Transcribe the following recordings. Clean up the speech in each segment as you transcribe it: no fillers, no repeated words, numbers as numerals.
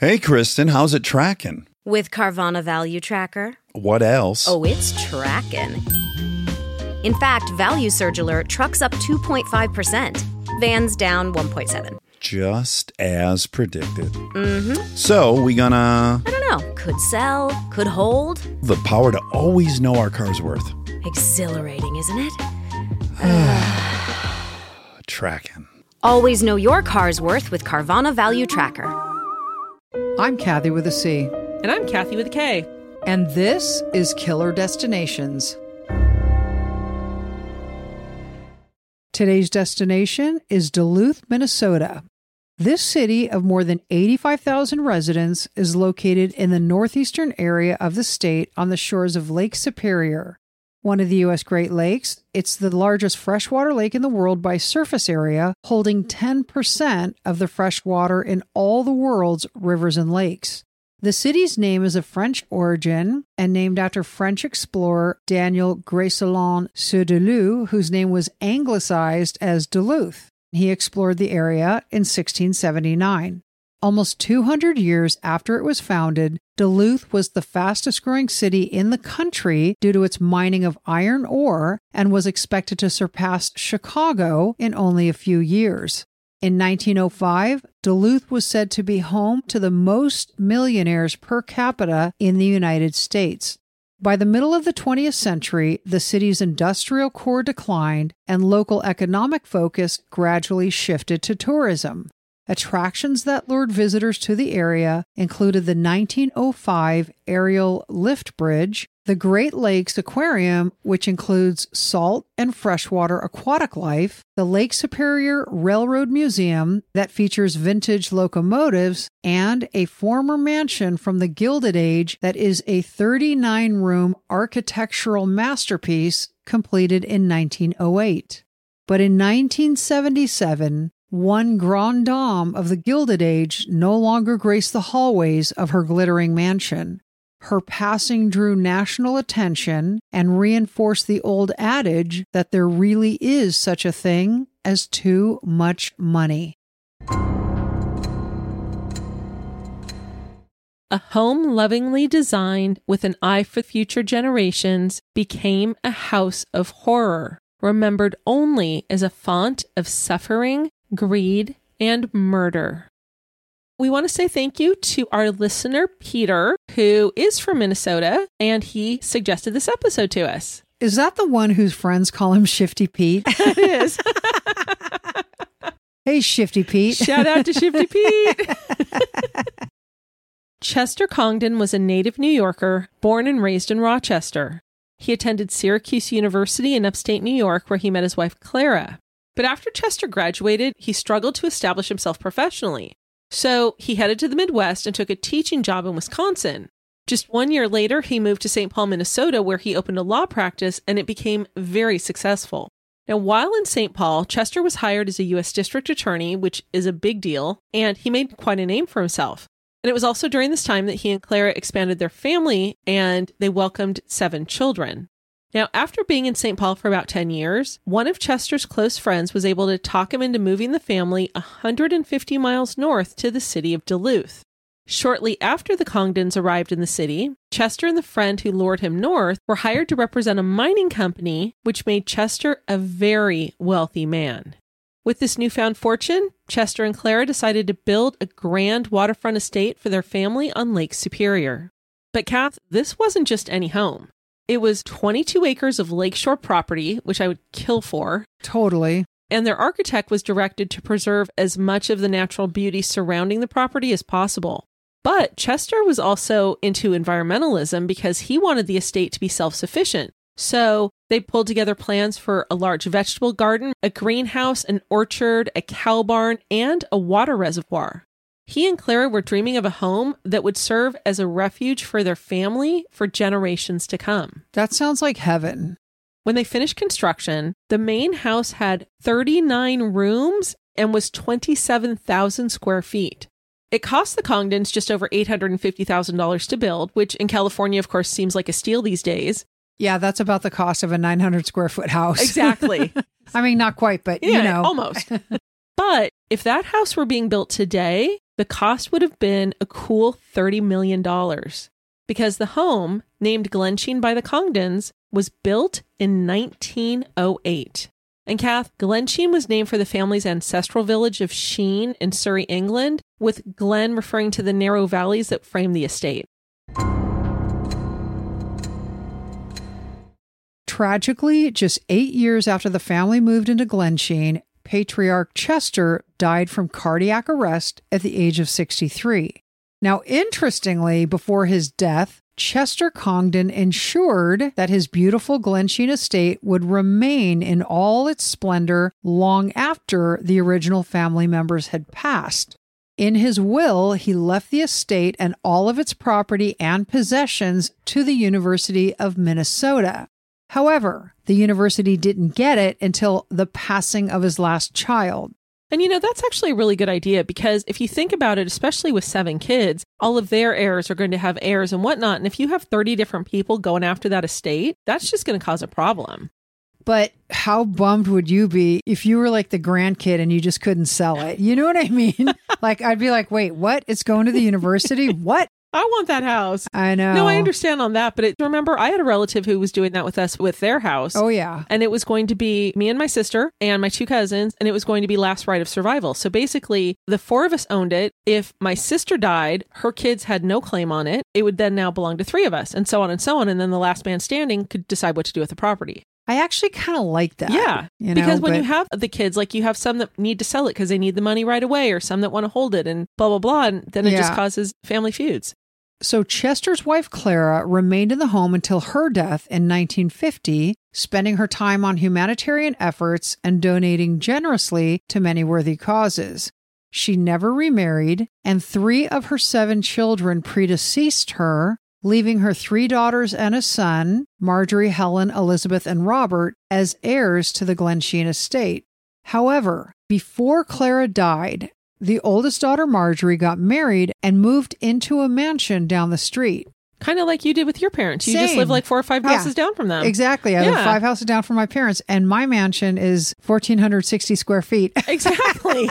Hey, Kristen, how's it tracking? With Carvana Value Tracker. What else? Oh, it's tracking. In fact, Value Surge Alert trucks up 2.5%. Vans down 1.7%. Just as predicted. Mm-hmm. So, we gonna... I don't know. Could sell, could hold. The power to always know our car's worth. Exhilarating, isn't it? Tracking. Always know your car's worth with Carvana Value Tracker. I'm Kathy with a C. And I'm Kathy with a K. And this is Killer Destinations. Today's destination is Duluth, Minnesota. This city of more than 85,000 residents is located in the northeastern area of the state on the shores of Lake Superior, one of the U.S. Great Lakes. It's the largest freshwater lake in the world by surface area, holding 10% of the fresh water in all the world's rivers and lakes. The city's name is of French origin and named after French explorer Daniel Greysolon-sur-Duluth, whose name was anglicized as Duluth. He explored the area in 1679. Almost 200 years after it was founded, Duluth was the fastest growing city in the country due to its mining of iron ore and was expected to surpass Chicago in only a few years. In 1905, Duluth was said to be home to the most millionaires per capita in the United States. By the middle of the 20th century, the city's industrial core declined and local economic focus gradually shifted to tourism. Attractions that lured visitors to the area included the 1905 aerial lift bridge, the Great Lakes Aquarium, which includes salt and freshwater aquatic life, the Lake Superior Railroad Museum that features vintage locomotives, and a former mansion from the Gilded Age that is a 39-room architectural masterpiece completed in 1908. But in 1977, one grande dame of the Gilded Age no longer graced the hallways of her glittering mansion. Her passing drew national attention and reinforced the old adage that there really is such a thing as too much money. A home lovingly designed with an eye for future generations became a house of horror, remembered only as a font of suffering, greed, and murder. We want to say thank you to our listener, Peter, who is from Minnesota, and he suggested this episode to us. Is that the one whose friends call him Shifty Pete? It is. Hey, Shifty Pete. Shout out to Shifty Pete. Chester Congdon was a native New Yorker, born and raised in Rochester. He attended Syracuse University in upstate New York, where he met his wife, Clara. But after Chester graduated, he struggled to establish himself professionally. So he headed to the Midwest and took a teaching job in Wisconsin. Just 1 year later, he moved to St. Paul, Minnesota, where he opened a law practice, and it became very successful. Now, while in St. Paul, Chester was hired as a U.S. District Attorney, which is a big deal, and he made quite a name for himself. And it was also during this time that he and Clara expanded their family, and they welcomed 7 children. Now, after being in St. Paul for about 10 years, one of Chester's close friends was able to talk him into moving the family 150 miles north to the city of Duluth. Shortly after the Congdons arrived in the city, Chester and the friend who lured him north were hired to represent a mining company, which made Chester a very wealthy man. With this newfound fortune, Chester and Clara decided to build a grand waterfront estate for their family on Lake Superior. But Kath, this wasn't just any home. It was 22 acres of lakeshore property, which I would kill for. Totally. And their architect was directed to preserve as much of the natural beauty surrounding the property as possible. But Chester was also into environmentalism because he wanted the estate to be self-sufficient. So they pulled together plans for a large vegetable garden, a greenhouse, an orchard, a cow barn, and a water reservoir. He and Clara were dreaming of a home that would serve as a refuge for their family for generations to come. That sounds like heaven. When they finished construction, the main house had 39 rooms and was 27,000 square feet. It cost the Congdons just over $850,000 to build, which in California, of course, seems like a steal these days. Yeah, that's about the cost of a 900 square foot house. Exactly. I mean, not quite, but yeah, almost. But if that house were being built today, the cost would have been a cool $30 million because the home, named Glensheen by the Congdons, was built in 1908. And Kath, Glensheen was named for the family's ancestral village of Sheen in Surrey, England, with Glen referring to the narrow valleys that frame the estate. Tragically, just 8 years after the family moved into Glensheen, Patriarch Chester died from cardiac arrest at the age of 63. Now, interestingly, before his death, Chester Congdon ensured that his beautiful Glensheen estate would remain in all its splendor long after the original family members had passed. In his will, he left the estate and all of its property and possessions to the University of Minnesota. However, the university didn't get it until the passing of his last child. And that's actually a really good idea because if you think about it, especially with 7 kids, all of their heirs are going to have heirs and whatnot. And if you have 30 different people going after that estate, that's just going to cause a problem. But how bummed would you be if you were like the grandkid and you just couldn't sell it? You know what I mean? Like, I'd be like, wait, what? It's going to the university? What? I want that house. I know. No, I understand on that. But remember, I had a relative who was doing that with us with their house. Oh, yeah. And it was going to be me and my sister and my 2 cousins, and it was going to be last right of survival. So basically, the 4 of us owned it. If my sister died, her kids had no claim on it. It would then now belong to 3 of us, and so on and so on. And then the last man standing could decide what to do with the property. I actually kind of like that. Yeah. Because when you have the kids, like you have some that need to sell it because they need the money right away, or some that want to hold it and blah, blah, blah. And then it just causes family feuds. So Chester's wife, Clara, remained in the home until her death in 1950, spending her time on humanitarian efforts and donating generously to many worthy causes. She never remarried, and 3 of her 7 children predeceased her, leaving her 3 daughters and a son, Marjorie, Helen, Elizabeth, and Robert, as heirs to the Glensheen estate. However, before Clara died, the oldest daughter, Marjorie, got married and moved into a mansion down the street. Kind of like you did with your parents. You just live like 4 or 5 houses down from them. Exactly. I live 5 houses down from my parents, and my mansion is 1,460 square feet. Exactly.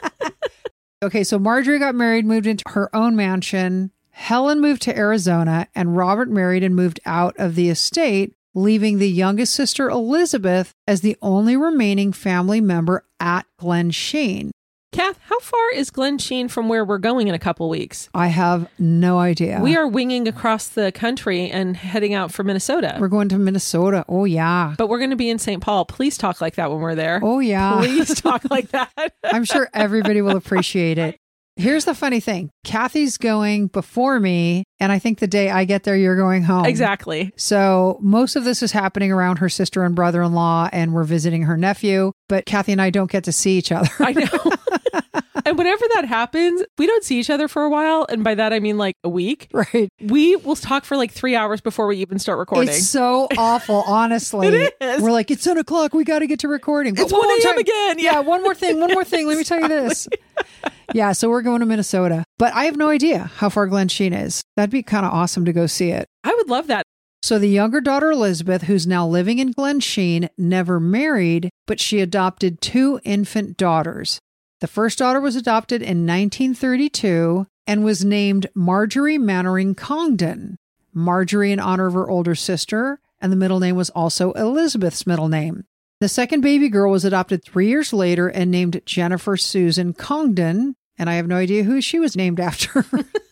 Okay, so Marjorie got married, moved into her own mansion. Helen moved to Arizona, and Robert married and moved out of the estate, leaving the youngest sister, Elizabeth, as the only remaining family member at Glensheen. Kath, how far is Glensheen from where we're going in a couple weeks? I have no idea. We are winging across the country and heading out for Minnesota. We're going to Minnesota. Oh, yeah. But we're going to be in St. Paul. Please talk like that when we're there. Oh, yeah. Please talk like that. I'm sure everybody will appreciate it. Here's the funny thing. Kathy's going before me, and I think the day I get there, you're going home. Exactly. So most of this is happening around her sister and brother-in-law, and we're visiting her nephew, but Kathy and I don't get to see each other. I know. And whenever that happens, we don't see each other for a while. And by that, I mean like a week. Right. We will talk for like 3 hours before we even start recording. It's so awful, honestly. It is. We're like, it's 10 o'clock. We got to get to recording. It's 1 a.m. again. Yeah, one more thing. Let me tell you this. Yeah, so we're going to Minnesota. But I have no idea how far Glensheen is. That'd be kind of awesome to go see it. I would love that. So the younger daughter, Elizabeth, who's now living in Glensheen, never married, but she adopted 2 infant daughters. The first daughter was adopted in 1932 and was named Marjorie Mannering Congdon. Marjorie in honor of her older sister, and the middle name was also Elizabeth's middle name. The second baby girl was adopted 3 years later and named Jennifer Susan Congdon, and I have no idea who she was named after.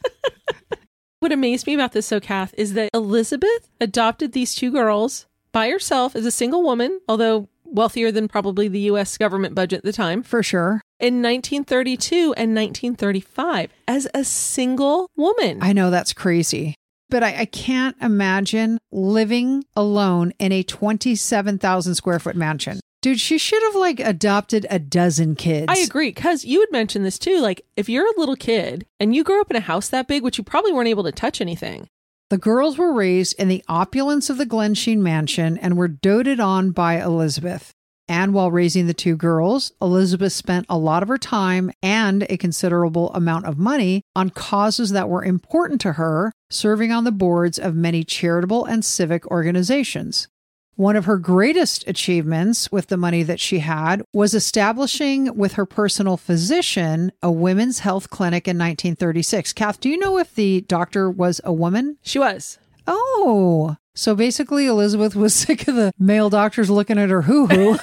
What amazed me about this, Kath, is that Elizabeth adopted these 2 girls by herself as a single woman, although wealthier than probably the U.S. government budget at the time. For sure. In 1932 and 1935 as a single woman. I know, that's crazy. But I can't imagine living alone in a 27,000 square foot mansion. Dude, she should have adopted a dozen kids. I agree, because you had mentioned this too. Like, if you're a little kid and you grew up in a house that big, which you probably weren't able to touch anything. The girls were raised in the opulence of the Glensheen mansion and were doted on by Elizabeth. And while raising the 2 girls, Elizabeth spent a lot of her time and a considerable amount of money on causes that were important to her, serving on the boards of many charitable and civic organizations. One of her greatest achievements with the money that she had was establishing with her personal physician a women's health clinic in 1936. Kath, do you know if the doctor was a woman? She was. Oh, so basically Elizabeth was sick of the male doctors looking at her hoo-hoo.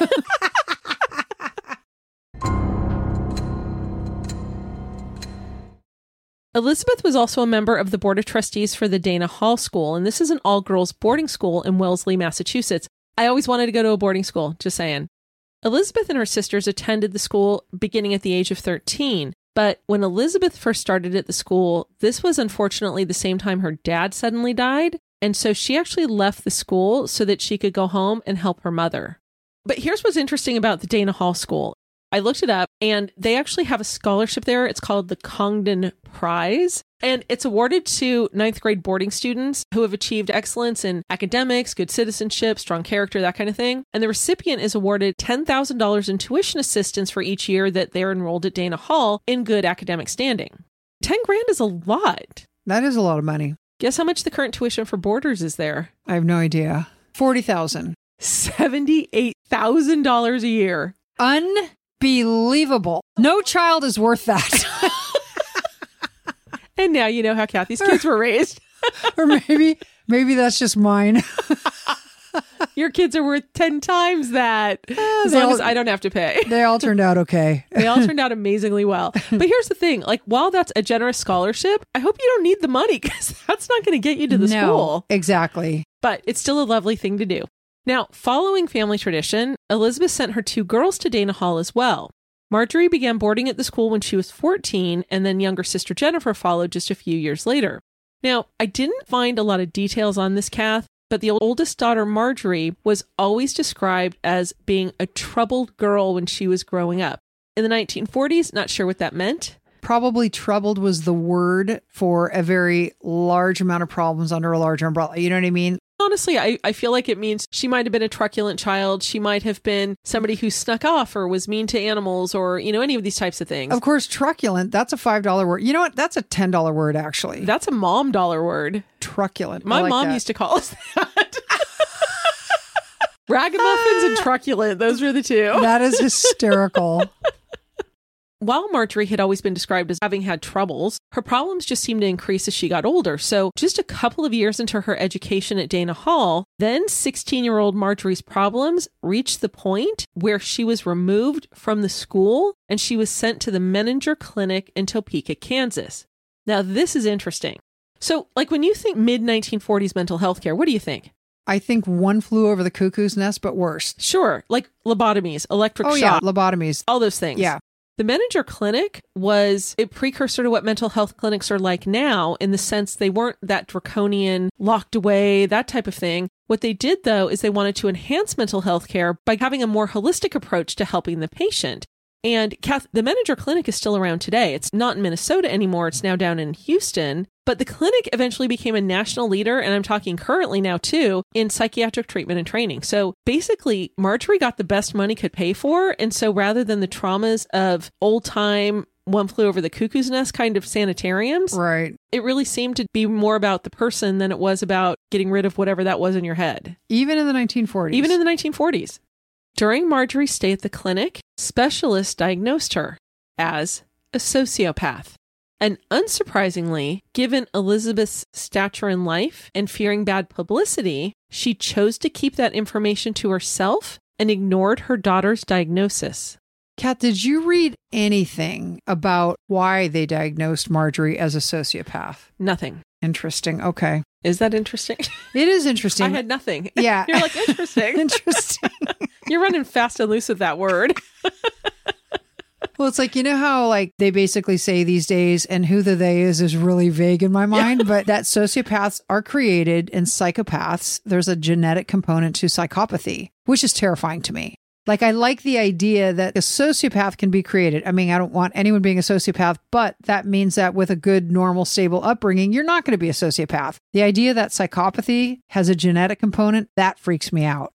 Elizabeth was also a member of the Board of Trustees for the Dana Hall School, and this is an all-girls boarding school in Wellesley, Massachusetts. I always wanted to go to a boarding school, just saying. Elizabeth and her sisters attended the school beginning at the age of 13, but when Elizabeth first started at the school, this was unfortunately the same time her dad suddenly died, and so she actually left the school so that she could go home and help her mother. But here's what's interesting about the Dana Hall School. I looked it up, and they actually have a scholarship there. It's called the Congdon Prize, and it's awarded to 9th grade boarding students who have achieved excellence in academics, good citizenship, strong character, that kind of thing. And the recipient is awarded $10,000 in tuition assistance for each year that they're enrolled at Dana Hall in good academic standing. 10 grand is a lot. That is a lot of money. Guess how much the current tuition for boarders is there? I have no idea. $40,000. $78,000 a year. Unbelievable. No child is worth that. And now you know how Kathy's kids were raised. Or maybe that's just mine. Your kids are worth 10 times that. As long as I don't have to pay. They all turned out okay. They all turned out amazingly well. But here's the thing. Like, while that's a generous scholarship, I hope you don't need the money because that's not going to get you to the school. Exactly. But it's still a lovely thing to do. Now, following family tradition, Elizabeth sent her 2 girls to Dana Hall as well. Marjorie began boarding at the school when she was 14, and then younger sister Jennifer followed just a few years later. Now, I didn't find a lot of details on this, Kath, but the oldest daughter, Marjorie, was always described as being a troubled girl when she was growing up. In the 1940s, not sure what that meant. Probably troubled was the word for a very large amount of problems under a large umbrella. You know what I mean? Honestly, I feel like it means she might have been a truculent child. She might have been somebody who snuck off or was mean to animals or, any of these types of things. Of course, truculent, that's a $5 word. You know what? That's a $10 word, actually. That's a mom dollar word. Truculent. My mom used to call us that. Ragamuffins and truculent. Those were the two. That is hysterical. While Marjorie had always been described as having had troubles, her problems just seemed to increase as she got older. So just a couple of years into her education at Dana Hall, then 16-year-old Marjorie's problems reached the point where she was removed from the school and she was sent to the Menninger Clinic in Topeka, Kansas. Now, this is interesting. So, when you think mid-1940s mental health care, what do you think? I think One Flew Over the Cuckoo's Nest, but worse. Sure. Like lobotomies, electric shock. Yeah, lobotomies. All those things. Yeah. The Menninger Clinic was a precursor to what mental health clinics are like now, in the sense they weren't that draconian, locked away, that type of thing. What they did, though, is they wanted to enhance mental health care by having a more holistic approach to helping the patient. And Kath, the Menninger Clinic is still around today. It's not in Minnesota anymore. It's now down in Houston. But the clinic eventually became a national leader, and I'm talking currently now too, in psychiatric treatment and training. So basically, Marjorie got the best money could pay for. And so rather than the traumas of old time One Flew Over the Cuckoo's Nest kind of sanitariums, right, it really seemed to be more about the person than it was about getting rid of whatever that was in your head. Even in the 1940s. Even in the 1940s. During Marjorie's stay at the clinic, specialists diagnosed her as a sociopath. And unsurprisingly, given Elizabeth's stature in life and fearing bad publicity, she chose to keep that information to herself and ignored her daughter's diagnosis. Kat, did you read anything about why they diagnosed Marjorie as a sociopath? Nothing. Interesting. Okay. Is that interesting? It is interesting. I had nothing. Yeah. You're like, interesting. Interesting. You're running fast and loose with that word. Well, it's like, how they basically say these days, and who the they is really vague in my mind, but that sociopaths are created and psychopaths, there's a genetic component to psychopathy, which is terrifying to me. I like the idea that a sociopath can be created. I mean, I don't want anyone being a sociopath, but that means that with a good, normal, stable upbringing, you're not going to be a sociopath. The idea that psychopathy has a genetic component, that freaks me out.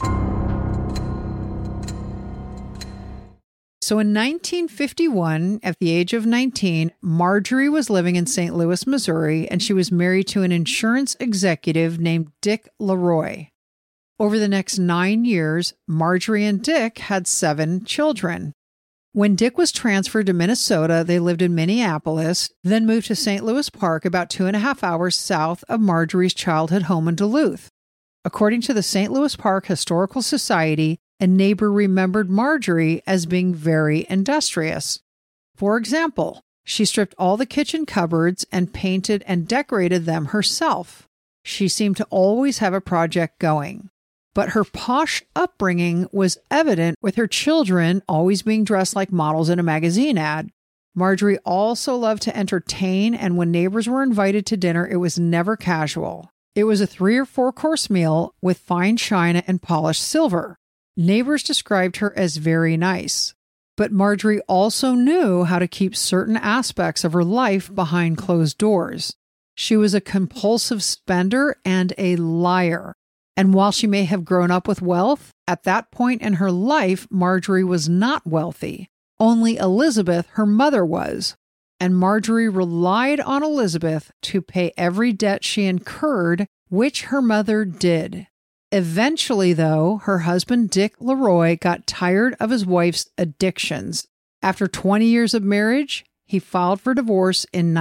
So in 1951, at the age of 19, Marjorie was living in St. Louis, Missouri, and she was married to an insurance executive named Dick Leroy. Over the next 9 years, Marjorie and Dick had 7 children. When Dick was transferred to Minnesota, they lived in Minneapolis, then moved to St. Louis Park, about 2.5 hours south of Marjorie's childhood home in Duluth. According to the St. Louis Park Historical Society, a neighbor remembered Marjorie as being very industrious. For example, she stripped all the kitchen cupboards and painted and decorated them herself. She seemed to always have a project going. But her posh upbringing was evident with her children always being dressed like models in a magazine ad. Marjorie also loved to entertain, and when neighbors were invited to dinner, it was never casual. It was a 3 or 4 course meal with fine china and polished silver. Neighbors described her as very nice. But Marjorie also knew how to keep certain aspects of her life behind closed doors. She was a compulsive spender and a liar. And while she may have grown up with wealth, at that point in her life, Marjorie was not wealthy. Only Elizabeth, her mother, was. And Marjorie relied on Elizabeth to pay every debt she incurred, which her mother did. Eventually, though, her husband Dick Leroy got tired of his wife's addictions. After 20 years of marriage, he filed for divorce in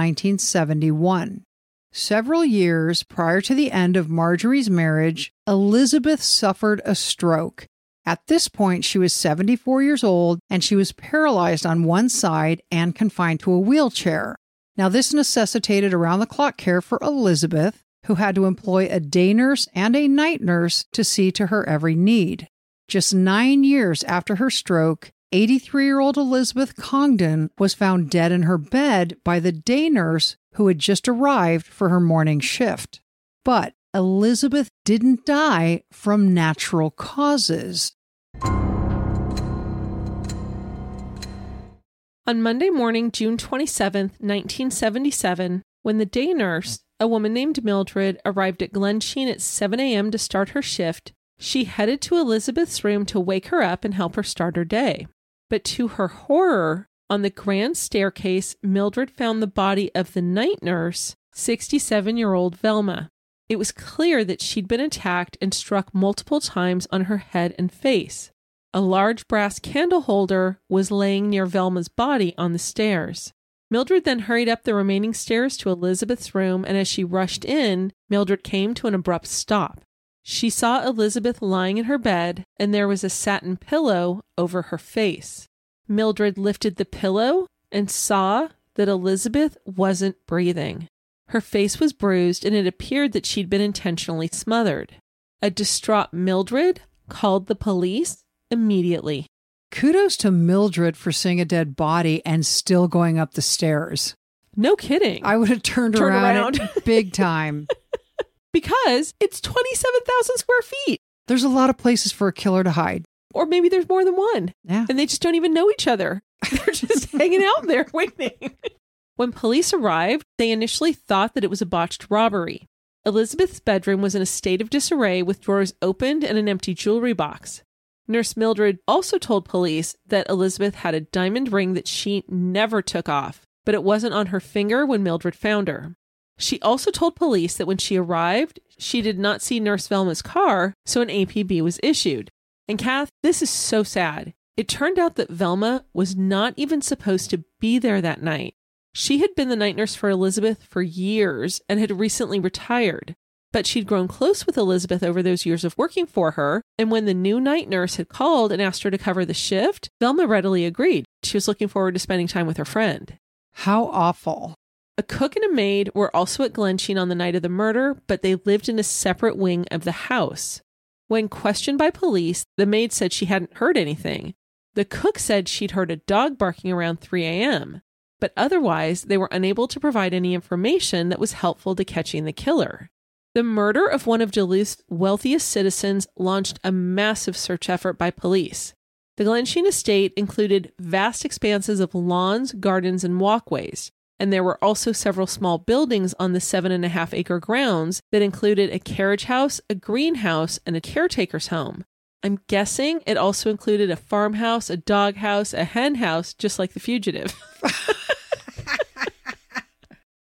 1971. Several years prior to the end of Marjorie's marriage, Elizabeth suffered a stroke. At this point, she was 74 years old, and she was paralyzed on one side and confined to a wheelchair. Now, this necessitated around-the-clock care for Elizabeth, who had to employ a day nurse and a night nurse to see to her every need. Just 9 years after her stroke, 83-year-old Elizabeth Congdon was found dead in her bed by the day nurse who had just arrived for her morning shift. But Elizabeth didn't die from natural causes. On Monday morning, June 27, 1977, when the day nurse, a woman named Mildred, arrived at Glensheen at 7 a.m. to start her shift, she headed to Elizabeth's room to wake her up and help her start her day. But to her horror, on the grand staircase, Mildred found the body of the night nurse, 67-year-old Velma. It was clear that she'd been attacked and struck multiple times on her head and face. A large brass candle holder was laying near Velma's body on the stairs. Mildred then hurried up the remaining stairs to Elizabeth's room, and as she rushed in, Mildred came to an abrupt stop. She saw Elizabeth lying in her bed, and there was a satin pillow over her face. Mildred lifted the pillow and saw that Elizabeth wasn't breathing. Her face was bruised, and it appeared that she'd been intentionally smothered. A distraught Mildred called the police immediately. Kudos to Mildred for seeing a dead body and still going up the stairs. No kidding. I would have turned around. Big time. Because it's 27,000 square feet. There's a lot of places for a killer to hide. Or maybe there's more than one. Yeah. And they just don't even know each other. They're just hanging out there waiting. When police arrived, they initially thought that it was a botched robbery. Elizabeth's bedroom was in a state of disarray with drawers opened and an empty jewelry box. Nurse Mildred also told police that Elizabeth had a diamond ring that she never took off, but it wasn't on her finger when Mildred found her. She also told police that when she arrived, she did not see Nurse Velma's car, so an APB was issued. And Kath, this is so sad. It turned out that Velma was not even supposed to be there that night. She had been the night nurse for Elizabeth for years and had recently retired. But she'd grown close with Elizabeth over those years of working for her, and when the new night nurse had called and asked her to cover the shift, Velma readily agreed. She was looking forward to spending time with her friend. How awful. A cook and a maid were also at Glensheen on the night of the murder, but they lived in a separate wing of the house. When questioned by police, the maid said she hadn't heard anything. The cook said she'd heard a dog barking around 3 a.m., but otherwise they were unable to provide any information that was helpful to catching the killer. The murder of one of Duluth's wealthiest citizens launched a massive search effort by police. The Glensheen estate included vast expanses of lawns, gardens, and walkways, and there were also several small buildings on the 7.5-acre grounds that included a carriage house, a greenhouse, and a caretaker's home. I'm guessing it also included a farmhouse, a doghouse, a hen house, just like The Fugitive.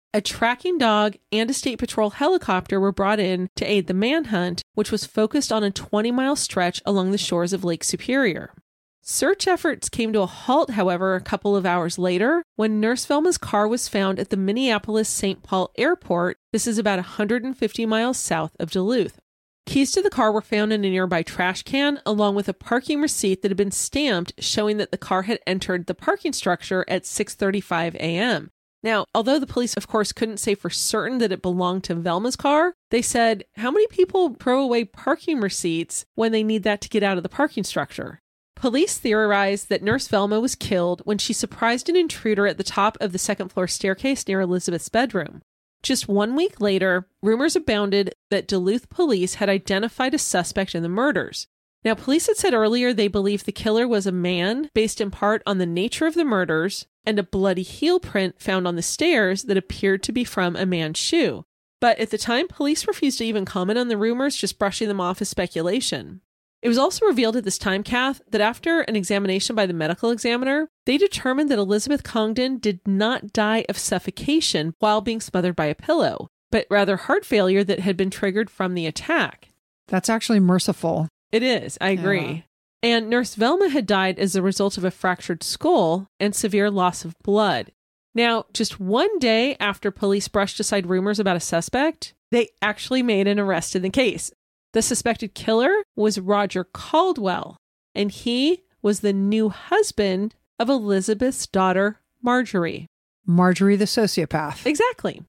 A tracking dog and a state patrol helicopter were brought in to aid the manhunt, which was focused on a 20-mile stretch along the shores of Lake Superior. Search efforts came to a halt, however, a couple of hours later when Nurse Velma's car was found at the Minneapolis-St. Paul Airport. This is about 150 miles south of Duluth. Keys to the car were found in a nearby trash can, along with a parking receipt that had been stamped showing that the car had entered the parking structure at 6:35 a.m. Now, although the police, of course, couldn't say for certain that it belonged to Velma's car, they said, how many people throw away parking receipts when they need that to get out of the parking structure? Police theorized that Nurse Velma was killed when she surprised an intruder at the top of the second-floor staircase near Elizabeth's bedroom. Just 1 week later, rumors abounded that Duluth police had identified a suspect in the murders. Now, police had said earlier they believed the killer was a man, based in part on the nature of the murders and a bloody heel print found on the stairs that appeared to be from a man's shoe. But at the time, police refused to even comment on the rumors, just brushing them off as speculation. It was also revealed at this time, Kath, that after an examination by the medical examiner, they determined that Elizabeth Congdon did not die of suffocation while being smothered by a pillow, but rather heart failure that had been triggered from the attack. That's actually merciful. It is, I agree. Yeah. And Nurse Velma had died as a result of a fractured skull and severe loss of blood. Now, just 1 day after police brushed aside rumors about a suspect, they actually made an arrest in the case. The suspected killer was Roger Caldwell, and he was the new husband of Elizabeth's daughter, Marjorie. Marjorie the sociopath. Exactly.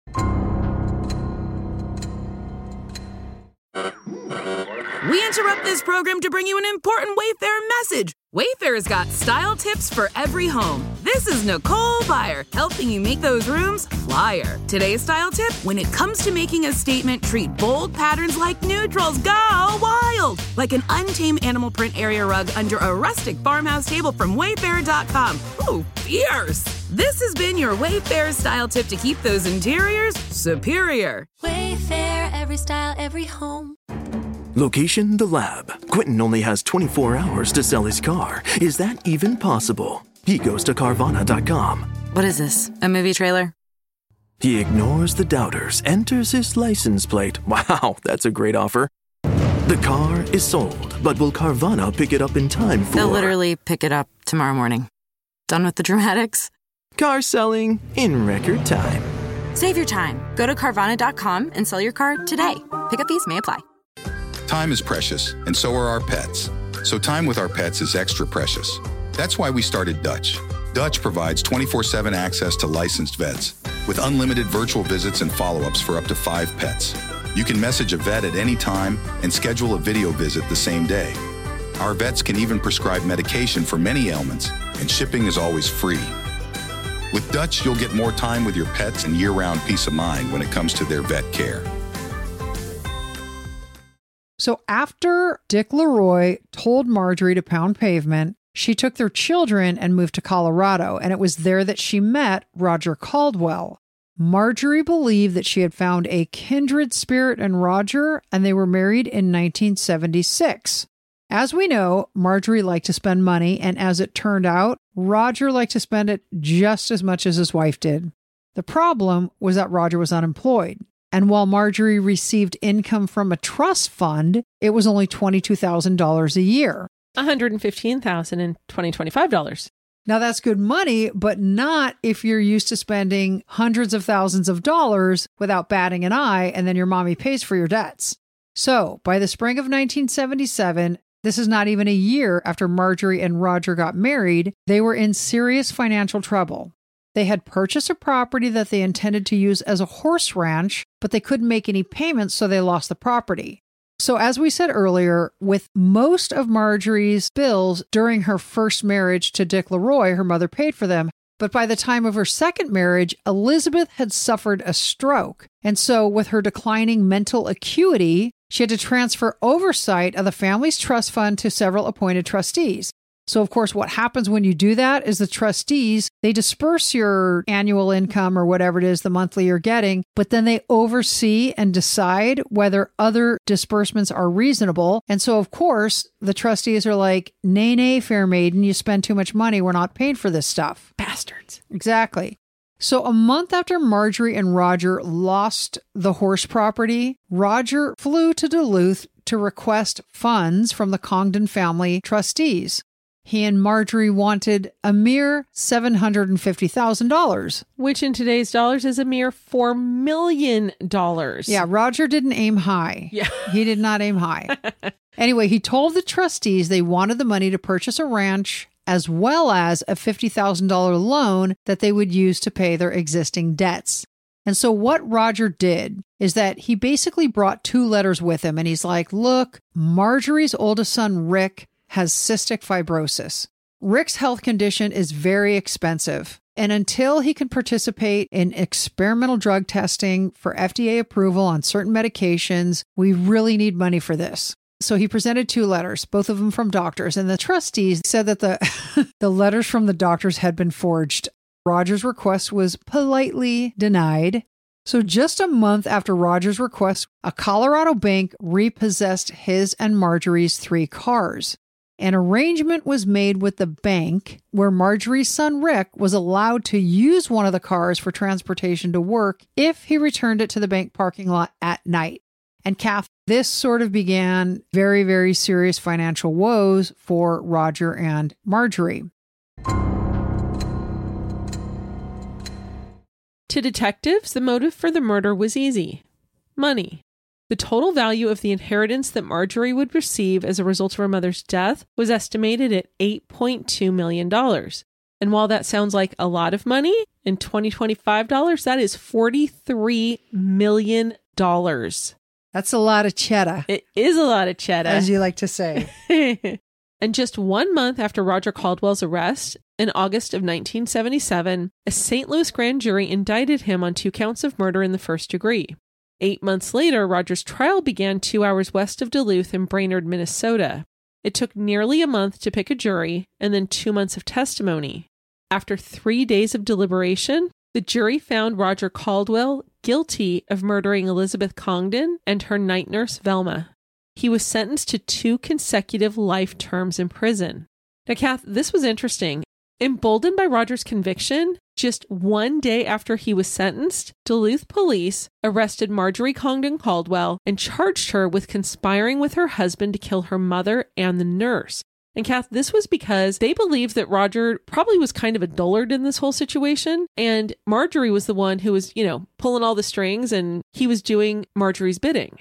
We interrupt this program to bring you an important Wayfair message. Wayfair's got style tips for every home. This is Nicole Byer, helping you make those rooms flyer. Today's style tip: when it comes to making a statement, treat bold patterns like neutrals. Go wild! Like an untamed animal print area rug under a rustic farmhouse table from Wayfair.com. Ooh, fierce! This has been your Wayfair style tip to keep those interiors superior. Wayfair, every style, every home. Location, the lab. Quentin only has 24 hours to sell his car. Is that even possible? He goes to Carvana.com. What is this, a movie trailer? He ignores the doubters, enters his license plate. Wow, that's a great offer. The car is sold, but will Carvana pick it up in time for... They'll literally pick it up tomorrow morning. Done with the dramatics? Car selling in record time. Save your time. Go to Carvana.com and sell your car today. Pickup fees may apply. Time is precious, and so are our pets. So time with our pets is extra precious. That's why we started Dutch. Dutch provides 24/7 access to licensed vets with unlimited virtual visits and follow-ups for up to 5 pets. You can message a vet at any time and schedule a video visit the same day. Our vets can even prescribe medication for many ailments, and shipping is always free. With Dutch, you'll get more time with your pets and year-round peace of mind when it comes to their vet care. So after Dick Leroy told Marjorie to pound pavement, she took their children and moved to Colorado, and it was there that she met Roger Caldwell. Marjorie believed that she had found a kindred spirit in Roger, and they were married in 1976. As we know, Marjorie liked to spend money, and as it turned out, Roger liked to spend it just as much as his wife did. The problem was that Roger was unemployed. And while Marjorie received income from a trust fund, it was only $22,000 a year. $115,000 in 2025 dollars. Now that's good money, but not if you're used to spending hundreds of thousands of dollars without batting an eye, and then your mommy pays for your debts. So by the spring of 1977, this is not even a year after Marjorie and Roger got married, they were in serious financial trouble. They had purchased a property that they intended to use as a horse ranch, but they couldn't make any payments, so they lost the property. So as we said earlier, with most of Marjorie's bills during her first marriage to Dick Leroy, her mother paid for them. But by the time of her second marriage, Elizabeth had suffered a stroke. And so with her declining mental acuity, she had to transfer oversight of the family's trust fund to several appointed trustees. So, of course, what happens when you do that is the trustees, they disperse your annual income or whatever it is, the monthly you're getting, but then they oversee and decide whether other disbursements are reasonable. And so, of course, the trustees are like, nay, fair maiden, you spend too much money. We're not paid for this stuff. Bastards. Exactly. So a month after Marjorie and Roger lost the horse property, Roger flew to Duluth to request funds from the Congdon family trustees. He and Marjorie wanted a mere $750,000. Which in today's dollars is a mere $4 million. Yeah, Roger didn't aim high. Yeah. He did not aim high. Anyway, he told the trustees they wanted the money to purchase a ranch as well as a $50,000 loan that they would use to pay their existing debts. And so what Roger did is that he basically brought 2 letters with him. And he's like, look, Marjorie's oldest son, Rick, has cystic fibrosis. Rick's health condition is very expensive. And until he can participate in experimental drug testing for FDA approval on certain medications, we really need money for this. So he presented 2 letters, both of them from doctors. And the trustees said that the letters from the doctors had been forged. Roger's request was politely denied. So just a month after Roger's request, a Colorado bank repossessed his and Marjorie's 3 cars. An arrangement was made with the bank where Marjorie's son Rick was allowed to use one of the cars for transportation to work if he returned it to the bank parking lot at night. And Kath, this sort of began very, very serious financial woes for Roger and Marjorie. To detectives, the motive for the murder was easy: money. The total value of the inheritance that Marjorie would receive as a result of her mother's death was estimated at $8.2 million. And while that sounds like a lot of money, in 2025 dollars, that is $43 million. That's a lot of cheddar. It is a lot of cheddar, as you like to say. And just 1 month after Roger Caldwell's arrest, in August of 1977, a St. Louis grand jury indicted him on 2 counts of murder in the first degree. 8 months later, Roger's trial began 2 hours west of Duluth in Brainerd, Minnesota. It took nearly a month to pick a jury and then 2 months of testimony. After 3 days of deliberation, the jury found Roger Caldwell guilty of murdering Elizabeth Congdon and her night nurse, Velma. He was sentenced to 2 consecutive life terms in prison. Now, Kath, this was interesting. Emboldened by Roger's conviction, just 1 day after he was sentenced, Duluth police arrested Marjorie Congdon Caldwell and charged her with conspiring with her husband to kill her mother and the nurse. And Kath, this was because they believed that Roger probably was kind of a dullard in this whole situation. And Marjorie was the one who was, pulling all the strings, and he was doing Marjorie's bidding.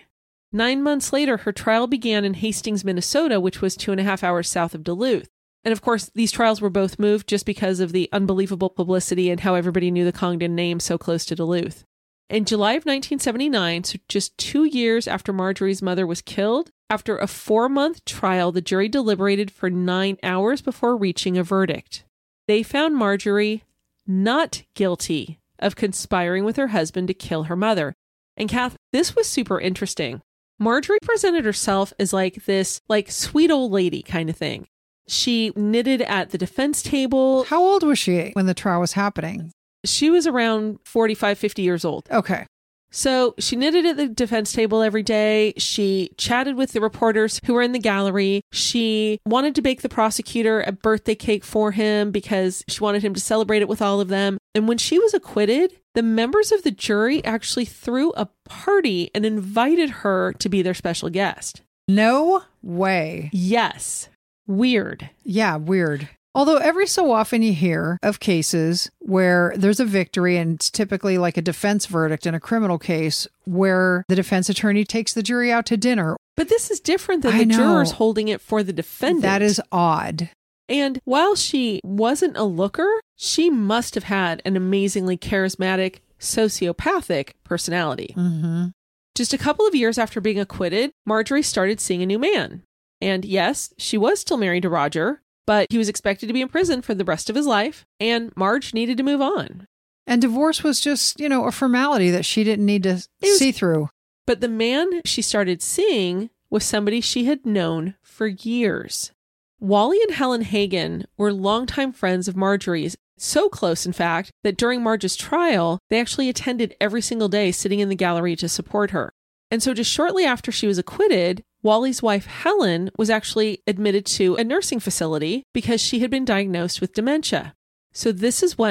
9 months later, her trial began in Hastings, Minnesota, which was 2.5 hours south of Duluth. And of course, these trials were both moved just because of the unbelievable publicity and how everybody knew the Congdon name so close to Duluth. In July of 1979, so just 2 years after Marjorie's mother was killed, after a 4-month trial, the jury deliberated for 9 hours before reaching a verdict. They found Marjorie not guilty of conspiring with her husband to kill her mother. And Kath, this was super interesting. Marjorie presented herself as this sweet old lady kind of thing. She knitted at the defense table. How old was she when the trial was happening? She was around 45, 50 years old. Okay. So she knitted at the defense table every day. She chatted with the reporters who were in the gallery. She wanted to bake the prosecutor a birthday cake for him because she wanted him to celebrate it with all of them. And when she was acquitted, the members of the jury actually threw a party and invited her to be their special guest. No way. Yes. Weird. Yeah, weird. Although every so often you hear of cases where there's a victory, and it's typically like a defense verdict in a criminal case where the defense attorney takes the jury out to dinner. But this is different than the jurors holding it for the defendant. That is odd. And while she wasn't a looker, she must have had an amazingly charismatic, sociopathic personality. Mm-hmm. Just a couple of years after being acquitted, Marjorie started seeing a new man. And yes, she was still married to Roger, but he was expected to be in prison for the rest of his life, and Marge needed to move on. And divorce was just, a formality that she didn't need to see through. But the man she started seeing was somebody she had known for years. Wally and Helen Hagen were longtime friends of Marjorie's, so close, in fact, that during Marge's trial, they actually attended every single day sitting in the gallery to support her. And so just shortly after she was acquitted, Wally's wife, Helen, was actually admitted to a nursing facility because she had been diagnosed with dementia. So this is when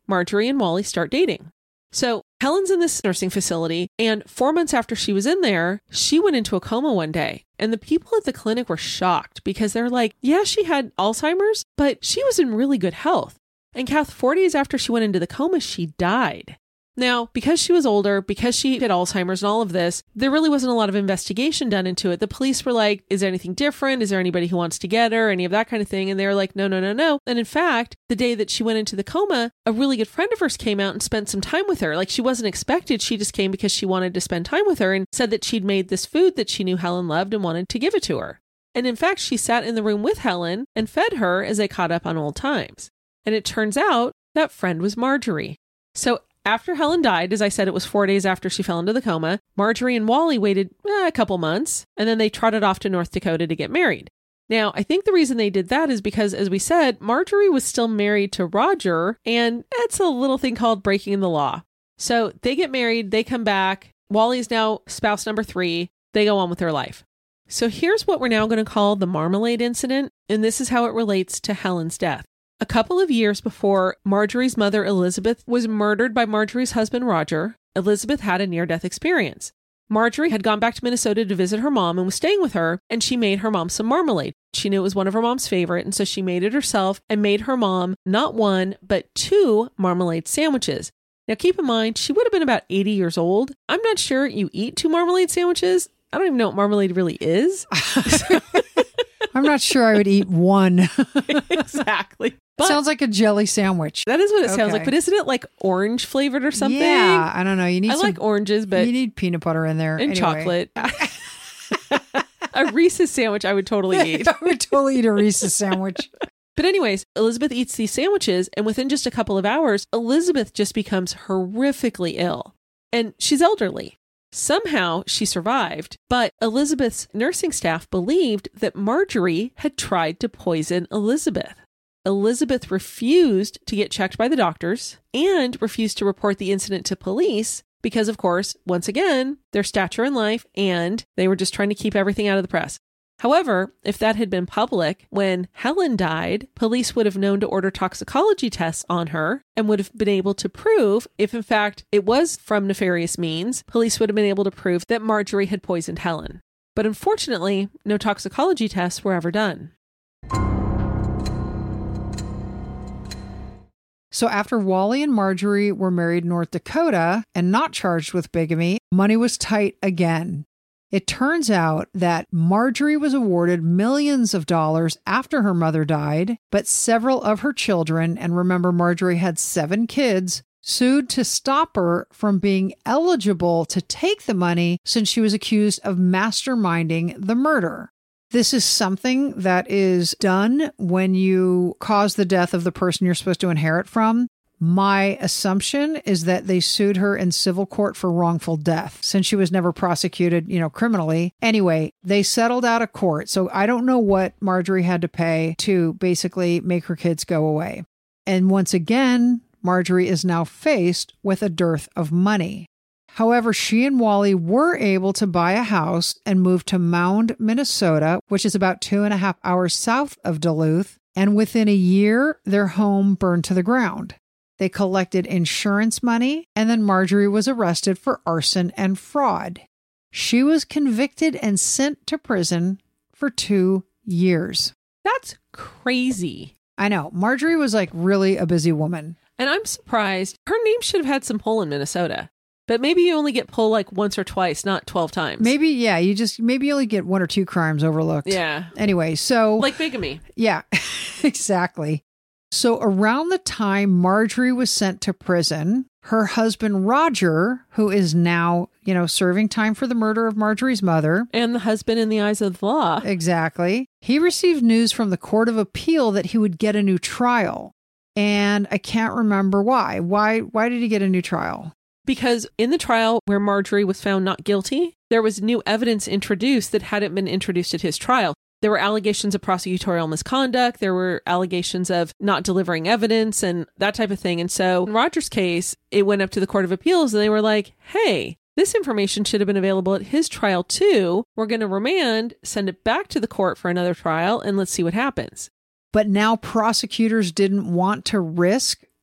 Marjorie and Wally start dating. So Helen's in this nursing facility, and 4 months after she was in there, she went into a coma one day. And the people at the clinic were shocked because they're like, yeah, she had Alzheimer's, but she was in really good health. And Kath, 4 days after she went into the coma, she died. Now, because she was older, because she had Alzheimer's and all of this, there really wasn't a lot of investigation done into it. The police were like, is there anything different? Is there anybody who wants to get her? Any of that kind of thing. And they were like, no. And in fact, the day that she went into the coma, a really good friend of hers came out and spent some time with her. Like, she wasn't expected. She just came because she wanted to spend time with her and said that she'd made this food that she knew Helen loved and wanted to give it to her. And in fact, she sat in the room with Helen and fed her as they caught up on old times. And it turns out that friend was Marjorie. So after Helen died, as I said, it was 4 days after she fell into the coma, Marjorie and Wally waited a couple months, and then they trotted off to North Dakota to get married. Now, I think the reason they did that is because, as we said, Marjorie was still married to Roger, and it's a little thing called breaking the law. So they get married, they come back, Wally's now spouse number 3, they go on with their life. So here's what we're now going to call the Marmalade incident, and this is how it relates to Helen's death. A couple of years before Marjorie's mother, Elizabeth, was murdered by Marjorie's husband, Roger, Elizabeth had a near-death experience. Marjorie had gone back to Minnesota to visit her mom and was staying with her, and she made her mom some marmalade. She knew it was one of her mom's favorite, and so she made it herself and made her mom not 1, but 2 marmalade sandwiches. Now, keep in mind, she would have been about 80 years old. I'm not sure you eat 2 marmalade sandwiches. I don't even know what marmalade really is. I'm not sure I would eat 1. Exactly. But sounds like a jelly sandwich. That is what it sounds like. But isn't it like orange flavored or something? Yeah, I don't know. I like oranges, but you need peanut butter in there. And chocolate. A Reese's sandwich I would totally eat. I would totally eat a Reese's sandwich. But anyways, Elizabeth eats these sandwiches, and within just a couple of hours, Elizabeth just becomes horrifically ill. And she's elderly. Somehow she survived, but Elizabeth's nursing staff believed that Marjorie had tried to poison Elizabeth. Elizabeth refused to get checked by the doctors and refused to report the incident to police because, of course, once again, their stature in life, and they were just trying to keep everything out of the press. However, if that had been public, when Helen died, police would have known to order toxicology tests on her and would have been able to prove, if in fact it was from nefarious means, police would have been able to prove that Marjorie had poisoned Helen. But unfortunately, no toxicology tests were ever done. So after Wally and Marjorie were married in North Dakota and not charged with bigamy, money was tight again. It turns out that Marjorie was awarded millions of dollars after her mother died, but several of her children, and remember Marjorie had 7 kids, sued to stop her from being eligible to take the money since she was accused of masterminding the murder. This is something that is done when you cause the death of the person you're supposed to inherit from. My assumption is that they sued her in civil court for wrongful death since she was never prosecuted, criminally. Anyway, they settled out of court. So I don't know what Marjorie had to pay to basically make her kids go away. And once again, Marjorie is now faced with a dearth of money. However, she and Wally were able to buy a house and move to Mound, Minnesota, which is about 2.5 hours south of Duluth. And within a year, their home burned to the ground. They collected insurance money, and then Marjorie was arrested for arson and fraud. She was convicted and sent to prison for 2 years. That's crazy. I know. Marjorie was really a busy woman. And I'm surprised. Her name should have had some pull in Minnesota. But maybe you only get pull once or twice, not 12 times. Maybe, yeah, maybe you only get 1 or 2 crimes overlooked. Yeah. Anyway, so... like bigamy. Yeah, exactly. So around the time Marjorie was sent to prison, her husband Roger, who is now, serving time for the murder of Marjorie's mother. And the husband in the eyes of the law. Exactly. He received news from the Court of Appeal that he would get a new trial. And I can't remember why. Why did he get a new trial? Because in the trial where Marjorie was found not guilty, there was new evidence introduced that hadn't been introduced at his trial. There were allegations of prosecutorial misconduct. There were allegations of not delivering evidence and that type of thing. And so in Roger's case, it went up to the Court of Appeals and they were like, hey, this information should have been available at his trial too. We're going to remand, send it back to the court for another trial, and let's see what happens. But now prosecutors didn't want to risk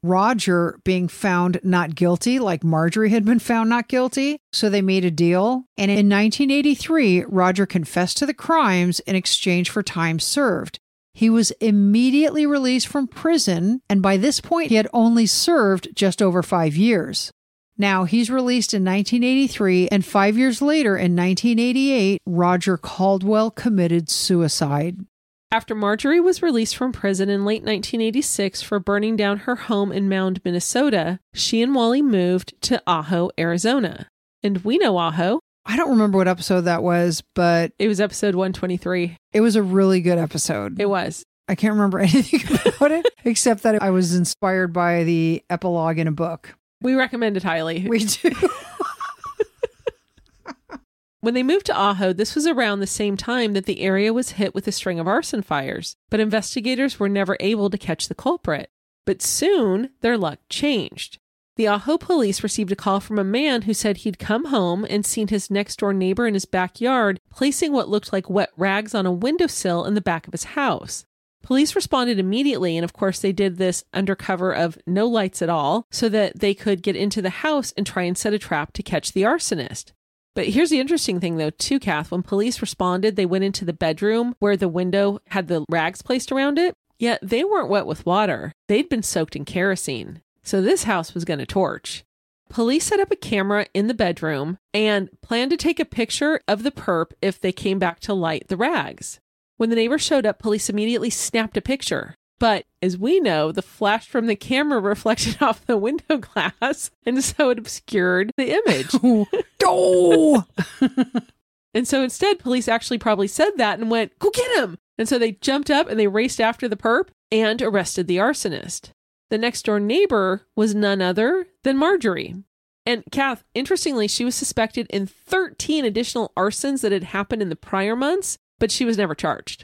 Roger being found not guilty, like Marjorie had been found not guilty. So they made a deal. And in 1983, Roger confessed to the crimes in exchange for time served. He was immediately released from prison, and by this point, he had only served just over 5 years. Now, he's released in 1983, and 5 years later, in 1988, Roger Caldwell committed suicide. After Marjorie was released from prison in late 1986 for burning down her home in Mound, Minnesota, she and Wally moved to Ajo, Arizona. And we know Ajo. I don't remember what episode that was, but it was episode 123. It was a really good episode. It was. I can't remember anything about it, except that I was inspired by the epilogue in a book. We recommend it highly. We do. When they moved to Ajo, this was around the same time that the area was hit with a string of arson fires, but investigators were never able to catch the culprit. But soon, their luck changed. The Ajo police received a call from a man who said he'd come home and seen his next-door neighbor in his backyard placing what looked like wet rags on a windowsill in the back of his house. Police responded immediately, and of course they did this under cover of no lights at all, so that they could get into the house and try and set a trap to catch the arsonist. But here's the interesting thing, though, too, Kath. When police responded, they went into the bedroom where the window had the rags placed around it. Yet they weren't wet with water. They'd been soaked in kerosene. So this house was going to torch. Police set up a camera in the bedroom and planned to take a picture of the perp if they came back to light the rags. When the neighbor showed up, police immediately snapped a picture. But as we know, the flash from the camera reflected off the window glass, and so it obscured the image. Oh! And so instead, police actually probably said that and went, "Go get him!" And so they jumped up and they raced after the perp and arrested the arsonist. The next door neighbor was none other than Marjorie. And Kath, interestingly, she was suspected in 13 additional arsons that had happened in the prior months, but she was never charged.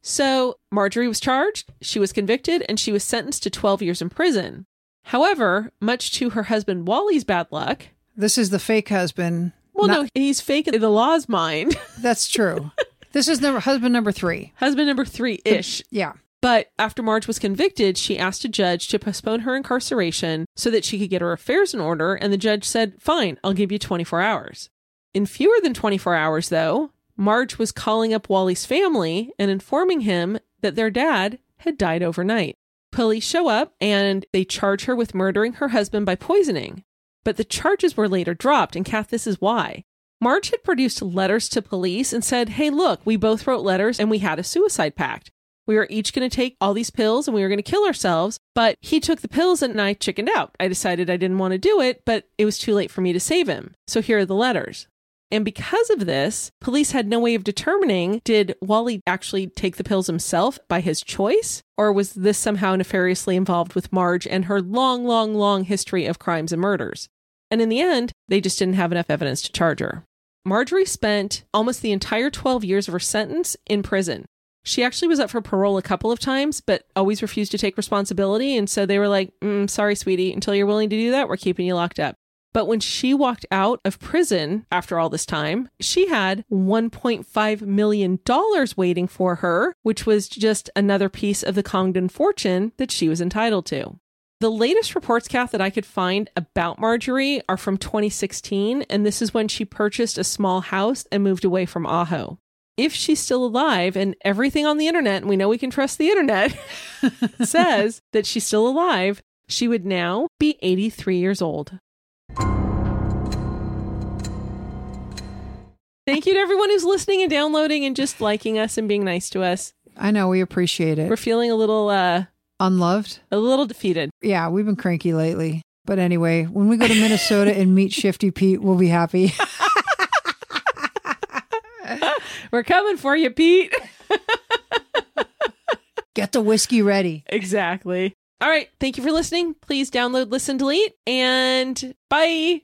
So Marjorie was charged, she was convicted, and she was sentenced to 12 years in prison. However, much to her husband Wally's bad luck... This is the fake husband. Well, no, he's fake in the law's mind. That's true. This is husband number 3. Husband number 3-ish. Yeah. But after Marge was convicted, she asked a judge to postpone her incarceration so that she could get her affairs in order, and the judge said, "Fine, I'll give you 24 hours. In fewer than 24 hours, though, Marge was calling up Wally's family and informing him that their dad had died overnight. Police show up and they charge her with murdering her husband by poisoning. But the charges were later dropped, and Kath, this is why. Marge had produced letters to police and said, "Hey, look, we both wrote letters and we had a suicide pact. We were each going to take all these pills and we were going to kill ourselves, but he took the pills and I chickened out. I decided I didn't want to do it, but it was too late for me to save him. So here are the letters." And because of this, police had no way of determining, did Wally actually take the pills himself by his choice? Or was this somehow nefariously involved with Marge and her long history of crimes and murders? And in the end, they just didn't have enough evidence to charge her. Marjorie spent almost the entire 12 years of her sentence in prison. She actually was up for parole a couple of times, but always refused to take responsibility. And so they were like, "Sorry, sweetie, until you're willing to do that, we're keeping you locked up." But when she walked out of prison after all this time, she had $1.5 million waiting for her, which was just another piece of the Congdon fortune that she was entitled to. The latest reports, Kath, that I could find about Marjorie are from 2016, and this is when she purchased a small house and moved away from Ajo. If she's still alive, and everything on the internet, and we know we can trust the internet, says that she's still alive, she would now be 83 years old. Thank you to everyone who's listening and downloading and just liking us and being nice to us. I know, we appreciate it. We're feeling a little... unloved? A little defeated. Yeah, we've been cranky lately. But anyway, when we go to Minnesota and meet Shifty Pete, we'll be happy. We're coming for you, Pete. Get the whiskey ready. Exactly. All right. Thank you for listening. Please download, listen, delete, and bye.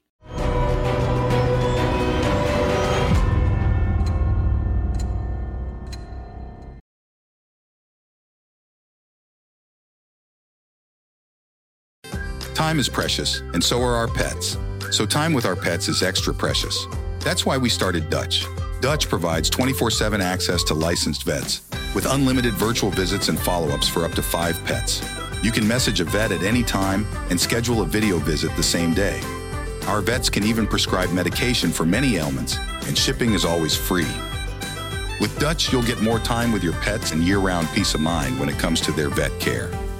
Time is precious, and so are our pets. So time with our pets is extra precious. That's why we started Dutch. Dutch provides 24/7 access to licensed vets with unlimited virtual visits and follow-ups for up to 5 pets. You can message a vet at any time and schedule a video visit the same day. Our vets can even prescribe medication for many ailments, and shipping is always free. With Dutch, you'll get more time with your pets and year-round peace of mind when it comes to their vet care.